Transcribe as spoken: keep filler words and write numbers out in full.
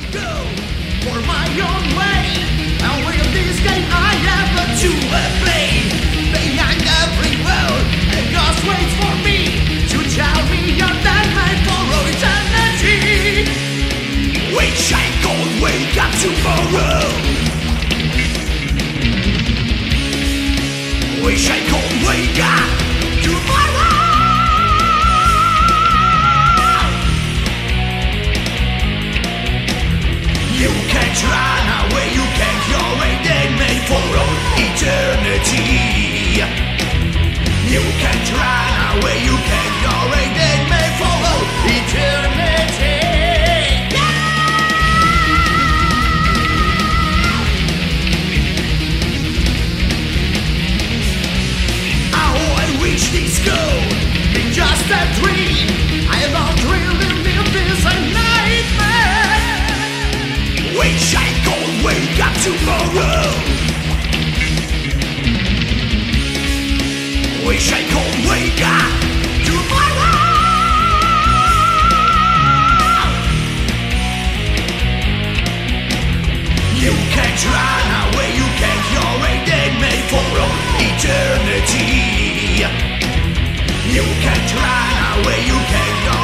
go for my own way. And with this game I have to play. Behind every road, a ghost waits for me to tell me I'm that man for eternity. Wish I could wake up tomorrow. Wish I could wake up tomorrow. You can't run away, you can't, you're already made for all eternity. You can't run away, you can't, you're already made for all eternity. This could be just a dream. I don't really live this a nightmare. Wish I could wake up tomorrow. Wish I could wake up tomorrow. You can't run away, you can't, you're already made for all eternity. You can't run away, you can't go.